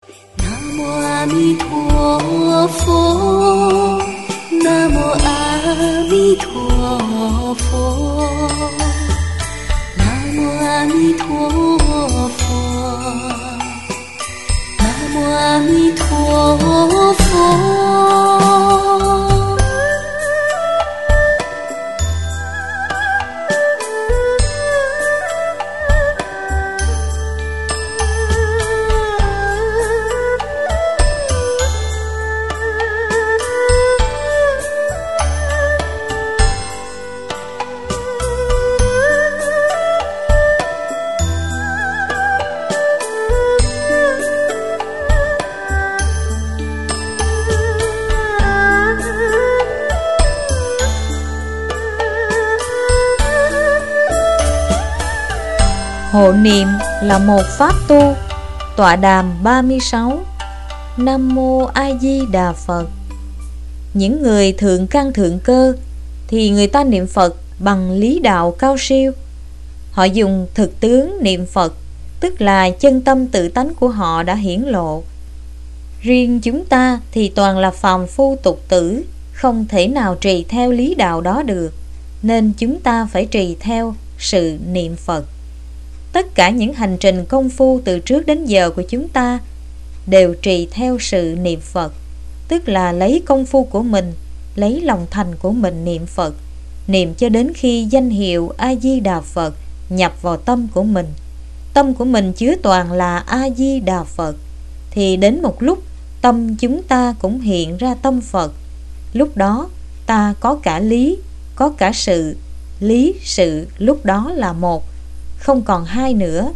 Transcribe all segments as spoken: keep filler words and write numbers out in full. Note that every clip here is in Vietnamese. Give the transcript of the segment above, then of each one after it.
Nam mô A Di Đà Phật. Nam mô A Di Đà Phật. Nam mô A Di Đà Phật. Nam mô A Di Đà Phật. Hộ niệm là một pháp tu. Tọa đàm ba mươi sáu. Nam Mô A Di Đà Phật. Những người thượng căn thượng cơ thì người ta niệm Phật bằng lý đạo cao siêu. Họ dùng thực tướng niệm Phật, tức là chân tâm tự tánh của họ đã hiển lộ. Riêng chúng ta thì toàn là phàm phu tục tử, không thể nào trì theo lý đạo đó được, nên chúng ta phải trì theo sự niệm Phật. Tất cả những hành trình công phu từ trước đến giờ của chúng ta đều trì theo sự niệm Phật, tức là lấy công phu của mình, lấy lòng thành của mình niệm Phật, niệm cho đến khi danh hiệu A Di Đà Phật nhập vào tâm của mình. Tâm của mình chứa toàn là A Di Đà Phật, thì đến một lúc tâm chúng ta cũng hiện ra tâm Phật. Lúc đó ta có cả lý, có cả sự. Lý, sự lúc đó là một, không còn hai nữa.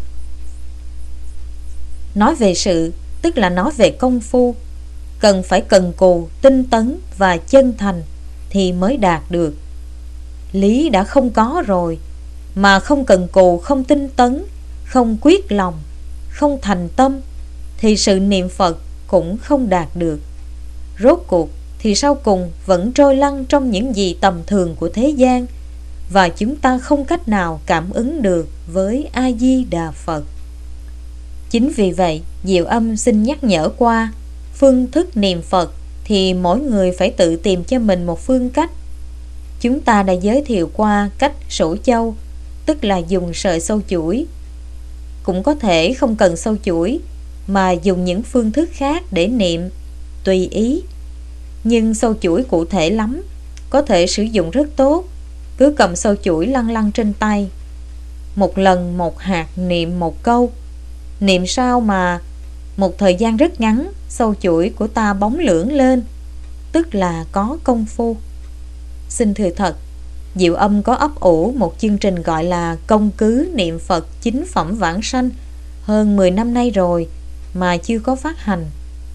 Nói về sự, tức là nói về công phu, cần phải cần cù, tinh tấn và chân thành thì mới đạt được. Lý đã không có rồi, mà không cần cù, không tinh tấn, không quyết lòng, không thành tâm, thì sự niệm Phật cũng không đạt được. Rốt cuộc thì sau cùng vẫn trôi lăn trong những gì tầm thường của thế gian, và chúng ta không cách nào cảm ứng được với A Di Đà Phật. Chính vì vậy, Diệu Âm xin nhắc nhở qua phương thức niệm Phật thì mỗi người phải tự tìm cho mình một phương cách. Chúng ta đã giới thiệu qua cách sổ châu, tức là dùng sợi sâu chuỗi. Cũng có thể không cần sâu chuỗi, mà dùng những phương thức khác để niệm, tùy ý. Nhưng sâu chuỗi cụ thể lắm, có thể sử dụng rất tốt. Cứ cầm sâu chuỗi lăn lăn trên tay, một lần một hạt niệm một câu. Niệm sao mà một thời gian rất ngắn, sâu chuỗi của ta bóng lưỡng lên, tức là có công phu. Xin thừa thật, Diệu Âm có ấp ủ một chương trình gọi là Công cứ niệm Phật chính phẩm vãng sanh hơn mười năm nay rồi, mà chưa có phát hành.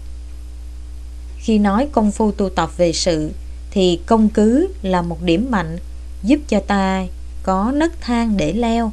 Khi nói công phu tu tập về sự, thì công cứ là một điểm mạnh, giúp cho ta có nấc thang để leo.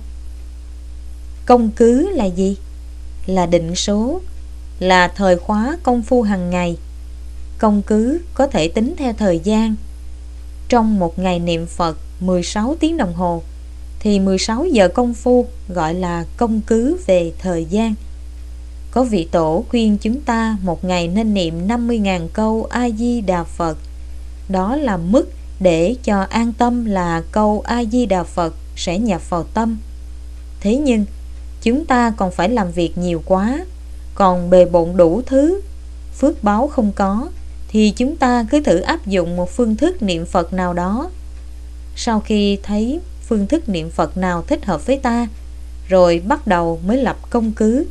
Công cứ là gì? Là định số, là thời khóa công phu hàng ngày. Công cứ có thể tính theo thời gian. Trong một ngày niệm Phật mười sáu tiếng đồng hồ, thì mười sáu giờ công phu gọi là công cứ về thời gian. Có vị tổ khuyên chúng ta một ngày nên niệm năm mươi nghìn câu A Di Đà Phật. Đó là mức để cho an tâm là câu A Di Đà Phật sẽ nhập vào tâm. Thế nhưng chúng ta còn phải làm việc nhiều quá, còn bề bộn đủ thứ, phước báo không có, thì chúng ta cứ thử áp dụng một phương thức niệm Phật nào đó. Sau khi thấy phương thức niệm Phật nào thích hợp với ta, rồi bắt đầu mới lập công cứ.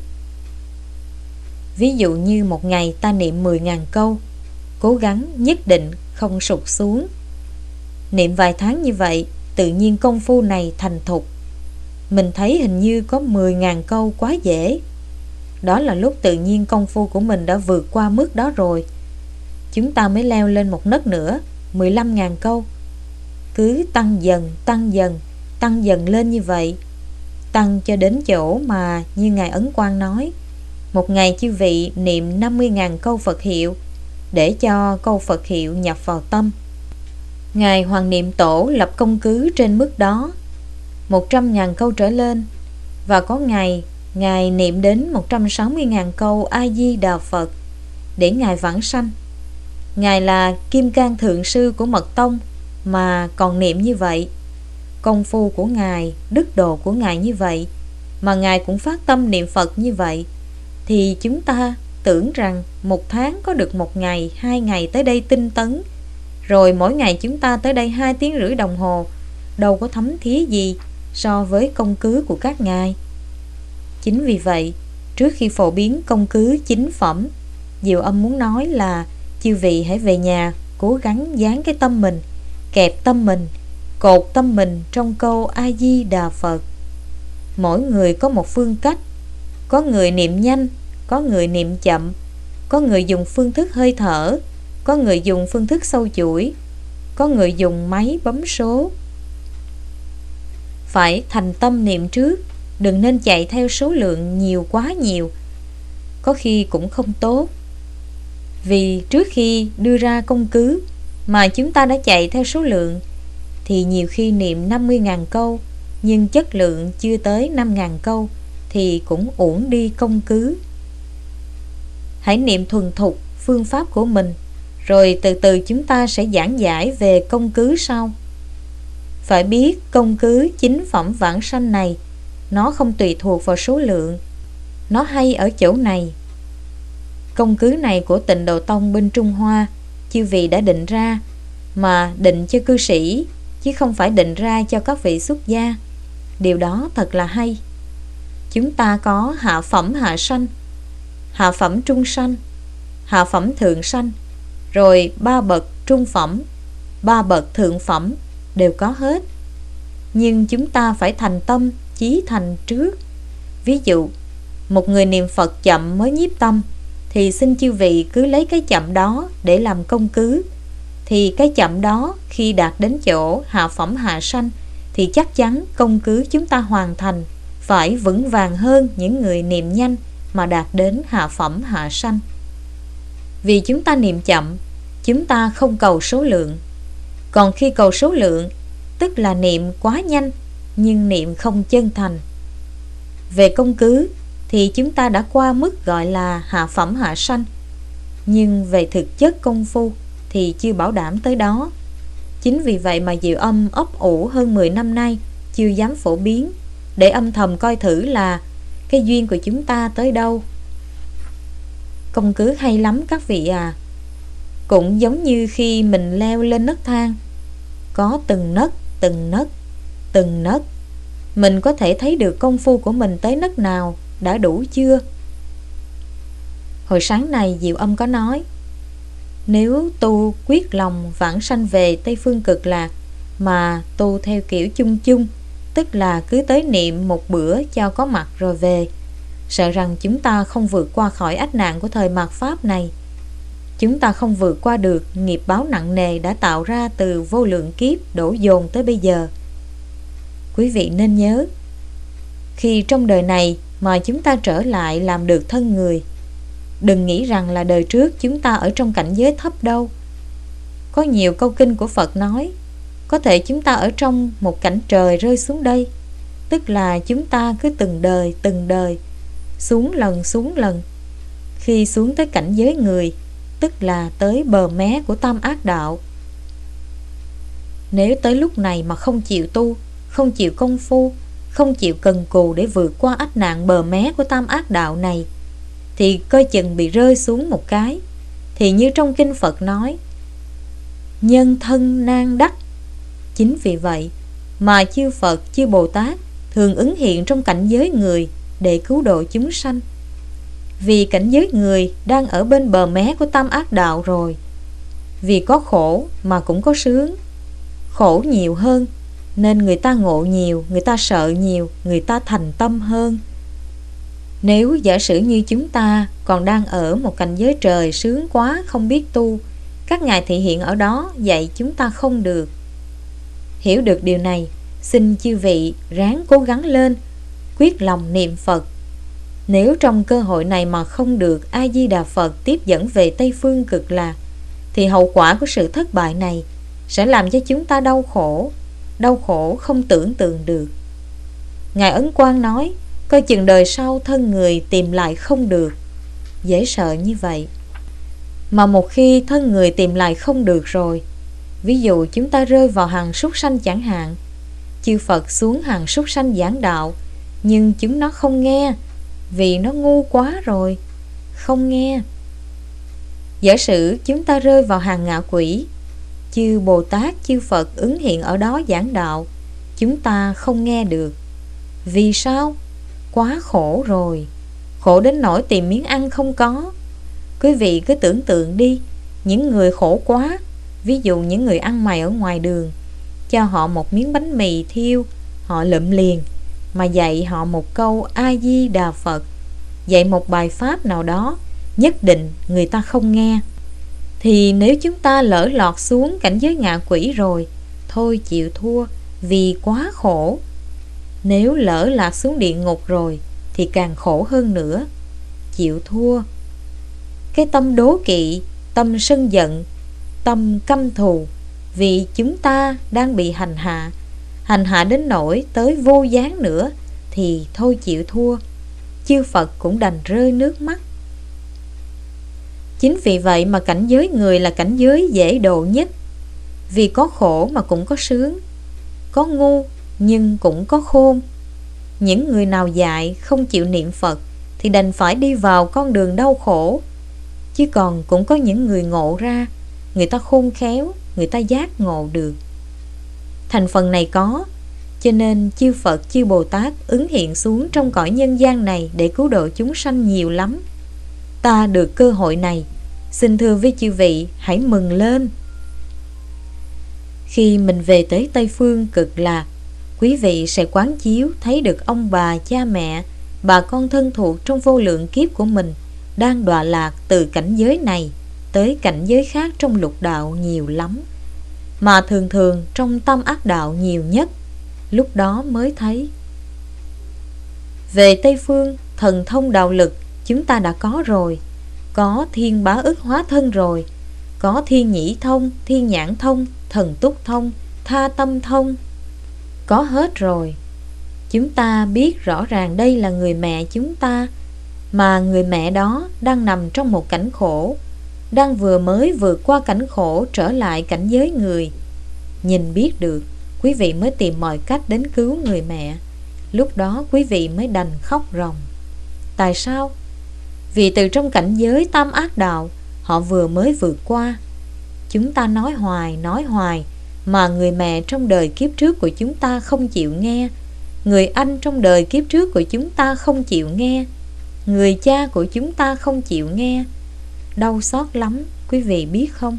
Ví dụ như một ngày ta niệm mười nghìn câu, cố gắng nhất định không sụt xuống. Niệm vài tháng như vậy, tự nhiên công phu này thành thục. Mình thấy hình như có mười nghìn câu quá dễ. Đó là lúc tự nhiên công phu của mình đã vượt qua mức đó rồi. Chúng ta mới leo lên một nấc nữa, mười lăm nghìn câu. Cứ tăng dần, tăng dần, tăng dần lên như vậy. Tăng cho đến chỗ mà như Ngài Ấn Quang nói, một ngày chư vị niệm năm mươi nghìn câu Phật hiệu, để cho câu Phật hiệu nhập vào tâm. Ngài Hoàng Niệm Tổ lập công cứ trên mức đó, một trăm nghìn câu trở lên. Và có ngày Ngài niệm đến một trăm sáu mươi nghìn câu A-di-đà Phật để Ngài vãng sanh. Ngài là Kim Cang Thượng Sư của Mật Tông mà còn niệm như vậy. Công phu của Ngài, đức độ của Ngài như vậy, mà Ngài cũng phát tâm niệm Phật như vậy, thì chúng ta tưởng rằng một tháng có được một ngày, hai ngày tới đây tinh tấn, rồi mỗi ngày chúng ta tới đây hai tiếng rưỡi đồng hồ, đâu có thấm thía gì so với công cứ của các ngài. Chính vì vậy, trước khi phổ biến công cứ chính phẩm, Diệu Âm muốn nói là chư vị hãy về nhà cố gắng dán cái tâm mình, kẹp tâm mình, cột tâm mình trong câu A-di-đà Phật. Mỗi người có một phương cách, có người niệm nhanh, có người niệm chậm, có người dùng phương thức hơi thở, có người dùng phương thức sâu chuỗi, có người dùng máy bấm số. Phải thành tâm niệm trước, đừng nên chạy theo số lượng nhiều quá nhiều, có khi cũng không tốt. Vì trước khi đưa ra công cứ mà chúng ta đã chạy theo số lượng, thì nhiều khi niệm năm mươi nghìn câu nhưng chất lượng chưa tới năm nghìn câu thì cũng uổng đi công cứ. Hãy niệm thuần thục phương pháp của mình, rồi từ từ chúng ta sẽ giảng giải về công cứ sau. Phải biết công cứ chính phẩm vãng sanh này, nó không tùy thuộc vào số lượng. Nó hay ở chỗ này. Công cứ này của Tịnh Độ Tông bên Trung Hoa, chư vị đã định ra, mà định cho cư sĩ, chứ không phải định ra cho các vị xuất gia. Điều đó thật là hay. Chúng ta có hạ phẩm hạ sanh, hạ phẩm trung sanh, hạ phẩm thượng sanh, rồi ba bậc trung phẩm, ba bậc thượng phẩm đều có hết. Nhưng chúng ta phải thành tâm chí thành trước. Ví dụ, một người niệm Phật chậm mới nhiếp tâm, thì xin chư vị cứ lấy cái chậm đó để làm công cứ. Thì cái chậm đó khi đạt đến chỗ hạ phẩm hạ sanh, thì chắc chắn công cứ chúng ta hoàn thành phải vững vàng hơn những người niệm nhanh mà đạt đến hạ phẩm hạ sanh. Vì chúng ta niệm chậm, chúng ta không cầu số lượng. Còn khi cầu số lượng, tức là niệm quá nhanh nhưng niệm không chân thành. Về công cứ thì chúng ta đã qua mức gọi là hạ phẩm hạ sanh, nhưng về thực chất công phu thì chưa bảo đảm tới đó. Chính vì vậy mà Diệu Âm ấp ủ hơn mười năm nay chưa dám phổ biến, để âm thầm coi thử là cái duyên của chúng ta tới đâu. Công cứ hay lắm các vị à. Cũng giống như khi mình leo lên nấc thang, có từng nấc, từng nấc, từng nấc, mình có thể thấy được công phu của mình tới nấc nào, đã đủ chưa. Hồi sáng này Diệu Âm có nói, nếu tu quyết lòng vãng sanh về Tây Phương Cực Lạc mà tu theo kiểu chung chung, tức là cứ tới niệm một bữa cho có mặt rồi về, sợ rằng chúng ta không vượt qua khỏi ách nạn của thời mạt Pháp này. Chúng ta không vượt qua được nghiệp báo nặng nề đã tạo ra từ vô lượng kiếp đổ dồn tới bây giờ. Quý vị nên nhớ, khi trong đời này mà chúng ta trở lại làm được thân người, đừng nghĩ rằng là đời trước chúng ta ở trong cảnh giới thấp đâu. Có nhiều câu kinh của Phật nói, có thể chúng ta ở trong một cảnh trời rơi xuống đây, tức là chúng ta cứ từng đời từng đời xuống lần xuống lần. Khi xuống tới cảnh giới người, tức là tới bờ mé của tam ác đạo. Nếu tới lúc này mà không chịu tu, không chịu công phu, không chịu cần cù để vượt qua ách nạn bờ mé của tam ác đạo này, thì coi chừng bị rơi xuống một cái. Thì như trong kinh Phật nói, nhân thân nan đắc. Chính vì vậy mà chư Phật, chư Bồ Tát thường ứng hiện trong cảnh giới người để cứu độ chúng sanh. Vì cảnh giới người đang ở bên bờ mé của tam ác đạo rồi. Vì có khổ mà cũng có sướng. Khổ nhiều hơn nên người ta ngộ nhiều, người ta sợ nhiều, người ta thành tâm hơn. Nếu giả sử như chúng ta còn đang ở một cảnh giới trời sướng quá không biết tu, các ngài thị hiện ở đó dạy chúng ta không được. Hiểu được điều này, xin chư vị ráng cố gắng lên, quyết lòng niệm Phật. Nếu trong cơ hội này mà không được A-di-đà Phật tiếp dẫn về Tây Phương Cực Lạc, thì hậu quả của sự thất bại này sẽ làm cho chúng ta đau khổ, đau khổ không tưởng tượng được. Ngài Ấn Quang nói, coi chừng đời sau thân người tìm lại không được. Dễ sợ như vậy. Mà một khi thân người tìm lại không được rồi, ví dụ chúng ta rơi vào hàng súc sanh chẳng hạn, chư Phật xuống hàng súc sanh giảng đạo, nhưng chúng nó không nghe, vì nó ngu quá rồi, không nghe. Giả sử chúng ta rơi vào hàng ngạ quỷ, chư Bồ Tát, chư Phật ứng hiện ở đó giảng đạo, chúng ta không nghe được. Vì sao? Quá khổ rồi, khổ đến nỗi tìm miếng ăn không có. Quý vị cứ tưởng tượng đi, những người khổ quá, ví dụ những người ăn mày ở ngoài đường, cho họ một miếng bánh mì thiêu, họ lụm liền, mà dạy họ một câu A-di-đà Phật, dạy một bài pháp nào đó, nhất định người ta không nghe. Thì nếu chúng ta lỡ lọt xuống cảnh giới ngạ quỷ rồi, thôi chịu thua, vì quá khổ. Nếu lỡ lạc xuống địa ngục rồi thì càng khổ hơn nữa, chịu thua. Cái tâm đố kỵ, tâm sân giận, tâm căm thù, vì chúng ta đang bị hành hạ, hành hạ đến nỗi tới vô gián nữa, thì thôi chịu thua. Chư Phật cũng đành rơi nước mắt. Chính vì vậy mà cảnh giới người là cảnh giới dễ độ nhất, vì có khổ mà cũng có sướng, có ngu nhưng cũng có khôn. Những người nào dại không chịu niệm Phật thì đành phải đi vào con đường đau khổ. Chứ còn cũng có những người ngộ ra, người ta khôn khéo, người ta giác ngộ được. Thành phần này có, cho nên chư Phật, chư Bồ Tát ứng hiện xuống trong cõi nhân gian này để cứu độ chúng sanh nhiều lắm. Ta được cơ hội này, xin thưa với chư vị, hãy mừng lên. Khi mình về tới Tây Phương Cực Lạc, quý vị sẽ quán chiếu thấy được ông bà, cha mẹ, bà con thân thuộc trong vô lượng kiếp của mình đang đọa lạc từ cảnh giới này tới cảnh giới khác trong lục đạo nhiều lắm, mà thường thường trong tâm ác đạo nhiều nhất. Lúc đó mới thấy. Về Tây Phương, thần thông đạo lực chúng ta đã có rồi, có thiên bá ức hóa thân rồi, có thiên nhĩ thông, thiên nhãn thông, thần túc thông, tha tâm thông, có hết rồi. Chúng ta biết rõ ràng đây là người mẹ chúng ta, mà người mẹ đó đang nằm trong một cảnh khổ, đang vừa mới vượt qua cảnh khổ trở lại cảnh giới người. Nhìn biết được, quý vị mới tìm mọi cách đến cứu người mẹ. Lúc đó quý vị mới đành khóc ròng. Tại sao? Vì từ trong cảnh giới tam ác đạo họ vừa mới vượt qua. Chúng ta nói hoài, nói hoài, mà người mẹ trong đời kiếp trước của chúng ta không chịu nghe, người anh trong đời kiếp trước của chúng ta không chịu nghe, người cha của chúng ta không chịu nghe. Đau xót lắm, quý vị biết không?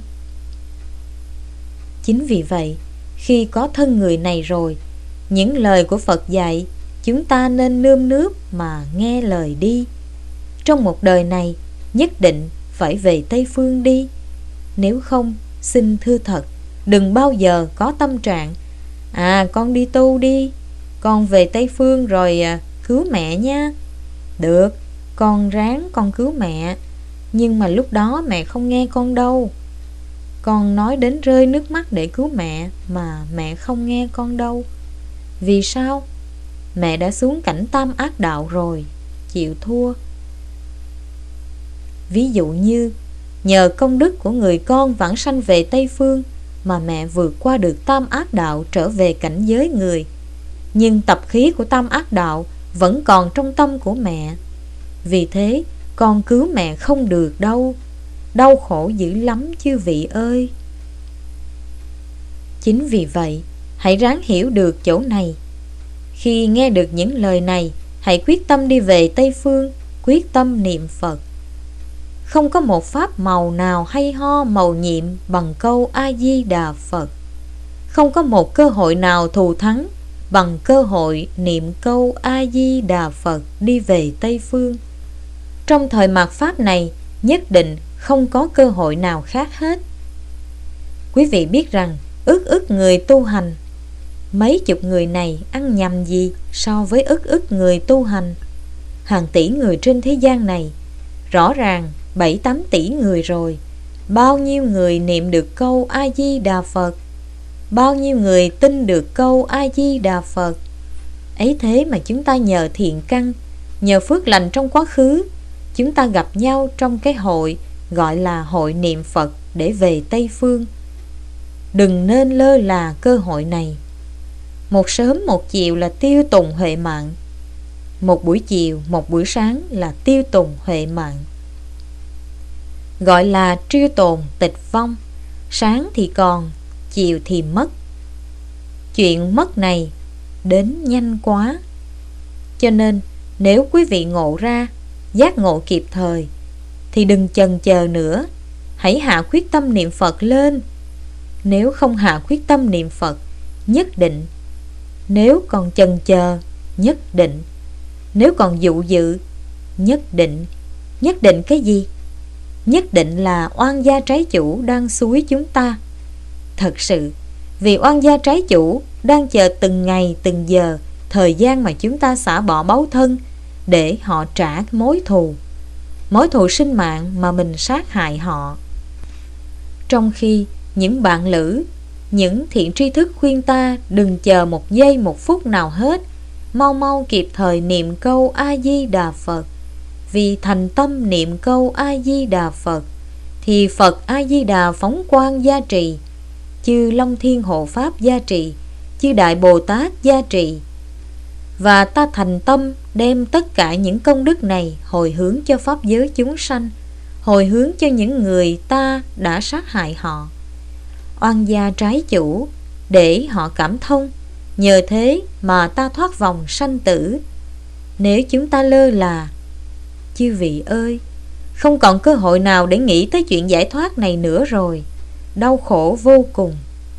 Chính vì vậy, khi có thân người này rồi, những lời của Phật dạy, chúng ta nên nơm nớp mà nghe lời đi. Trong một đời này, nhất định phải về Tây Phương đi. Nếu không, xin thưa thật, đừng bao giờ có tâm trạng à con đi tu đi, con về Tây Phương rồi à, cứu mẹ nha. Được, con ráng con cứu mẹ, nhưng mà lúc đó mẹ không nghe con đâu. Con nói đến rơi nước mắt để cứu mẹ, mà mẹ không nghe con đâu. Vì sao? Mẹ đã xuống cảnh tam ác đạo rồi, chịu thua. Ví dụ như nhờ công đức của người con vãng sanh về Tây Phương mà mẹ vượt qua được tam ác đạo trở về cảnh giới người. Nhưng tập khí của tam ác đạo vẫn còn trong tâm của mẹ. Vì thế con cứu mẹ không được đâu. Đau khổ dữ lắm chư vị ơi. Chính vì vậy, hãy ráng hiểu được chỗ này. Khi nghe được những lời này, hãy quyết tâm đi về Tây Phương, quyết tâm niệm Phật. Không có một pháp màu nào hay ho màu nhiệm bằng câu A-di-đà Phật. Không có một cơ hội nào thù thắng bằng cơ hội niệm câu A-di-đà Phật đi về Tây Phương. Trong thời mạt Pháp này, nhất định không có cơ hội nào khác hết. Quý vị biết rằng ức ức người tu hành, mấy chục người này ăn nhầm gì so với ức ức người tu hành? Hàng tỷ người trên thế gian này, rõ ràng bảy tám tỷ người rồi. Bao nhiêu người niệm được câu A-di-đà Phật? Bao nhiêu người tin được câu A-di-đà Phật? Ấy thế mà chúng ta nhờ thiện căn, nhờ phước lành trong quá khứ, chúng ta gặp nhau trong cái hội gọi là hội niệm Phật để về Tây Phương. Đừng nên lơ là cơ hội này. Một sớm một chiều là tiêu tùng huệ mạng, một buổi chiều một buổi sáng là tiêu tùng huệ mạng. Gọi là triêu tồn tịch vong. Sáng thì còn, chiều thì mất. Chuyện mất này đến nhanh quá. Cho nên nếu quý vị ngộ ra, giác ngộ kịp thời, thì đừng chần chờ nữa, hãy hạ quyết tâm niệm Phật lên. Nếu không hạ quyết tâm niệm Phật, nhất định. Nếu còn chần chờ, nhất định. Nếu còn dụ dự, nhất định. Nhất định cái gì? Nhất định là oan gia trái chủ đang xúi chúng ta. Thật sự, vì oan gia trái chủ đang chờ từng ngày từng giờ, thời gian mà chúng ta xả bỏ báu thân để họ trả mối thù, mối thù sinh mạng mà mình sát hại họ. Trong khi những bạn lữ, những thiện tri thức khuyên ta đừng chờ một giây một phút nào hết, mau mau kịp thời niệm câu A-di-đà Phật. Vì thành tâm niệm câu A-di-đà Phật, thì Phật A-di-đà phóng quang gia trì, chư Long Thiên Hộ Pháp gia trì, chư Đại Bồ Tát gia trì. Và ta thành tâm đem tất cả những công đức này hồi hướng cho pháp giới chúng sanh, hồi hướng cho những người ta đã sát hại họ, oan gia trái chủ, để họ cảm thông. Nhờ thế mà ta thoát vòng sanh tử. Nếu chúng ta lơ là, chư vị ơi, không còn cơ hội nào để nghĩ tới chuyện giải thoát này nữa rồi. Đau khổ vô cùng.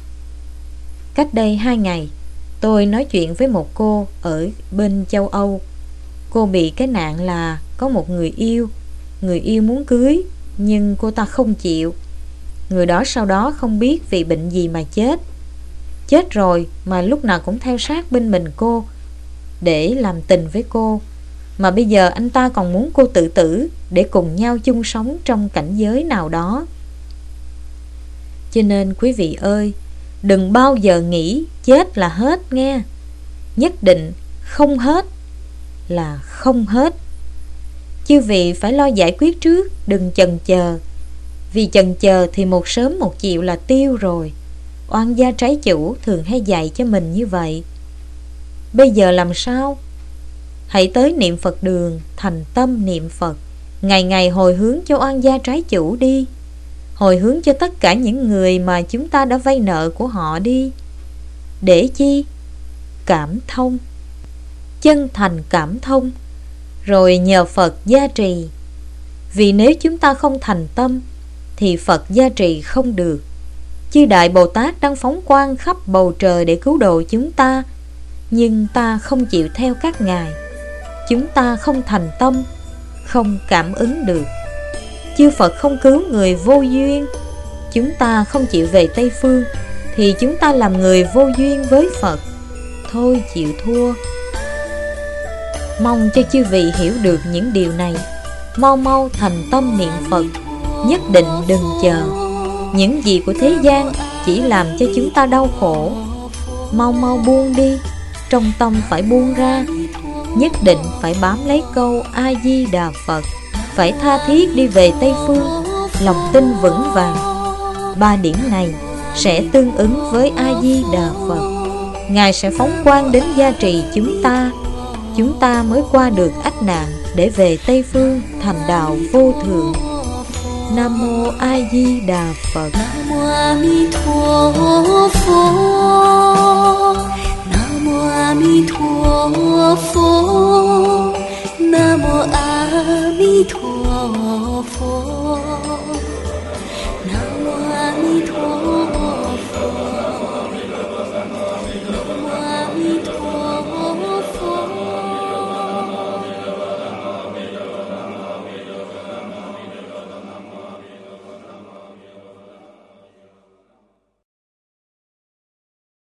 Cách đây hai ngày, tôi nói chuyện với một cô ở bên châu Âu. Cô bị cái nạn là có một người yêu, người yêu muốn cưới, nhưng cô ta không chịu. Người đó sau đó không biết vì bệnh gì mà chết. Chết rồi mà lúc nào cũng theo sát bên mình cô để làm tình với cô. Mà bây giờ anh ta còn muốn cô tự tử để cùng nhau chung sống trong cảnh giới nào đó. Cho nên quý vị ơi, đừng bao giờ nghĩ chết là hết nghe. Nhất định không hết là không hết. Chư vị phải lo giải quyết trước, đừng chần chờ. Vì chần chờ thì một sớm một chiều là tiêu rồi. Oan gia trái chủ thường hay dạy cho mình như vậy. Bây giờ làm sao? Hãy tới niệm Phật đường, thành tâm niệm Phật, ngày ngày hồi hướng cho oan gia trái chủ đi. Hồi hướng cho tất cả những người mà chúng ta đã vay nợ của họ đi. Để chi? Cảm thông. Chân thành cảm thông. Rồi nhờ Phật gia trì. Vì nếu chúng ta không thành tâm thì Phật gia trì không được. Chư Đại Bồ Tát đang phóng quang khắp bầu trời để cứu độ chúng ta, nhưng ta không chịu theo các ngài. Chúng ta không thành tâm, không cảm ứng được. Chư Phật không cứu người vô duyên. Chúng ta không chịu về Tây Phương thì chúng ta làm người vô duyên với Phật. Thôi chịu thua. Mong cho chư vị hiểu được những điều này. Mau mau thành tâm niệm Phật, nhất định đừng chờ. Những gì của thế gian chỉ làm cho chúng ta đau khổ. Mau mau buông đi. Trong tâm phải buông ra. Nhất định phải bám lấy câu A-di-đà Phật. Phải tha thiết đi về Tây Phương, lòng tin vững vàng. Ba điểm này sẽ tương ứng với A-di-đà Phật. Ngài sẽ phóng quang đến gia trì chúng ta. Chúng ta mới qua được ách nạn để về Tây Phương thành đạo vô thượng. Nam mô A Di Đà Phật. Nam mô A Di Đà Phật. Nam mô A Di Đà Phật. Nam mô A Di Đà Phật.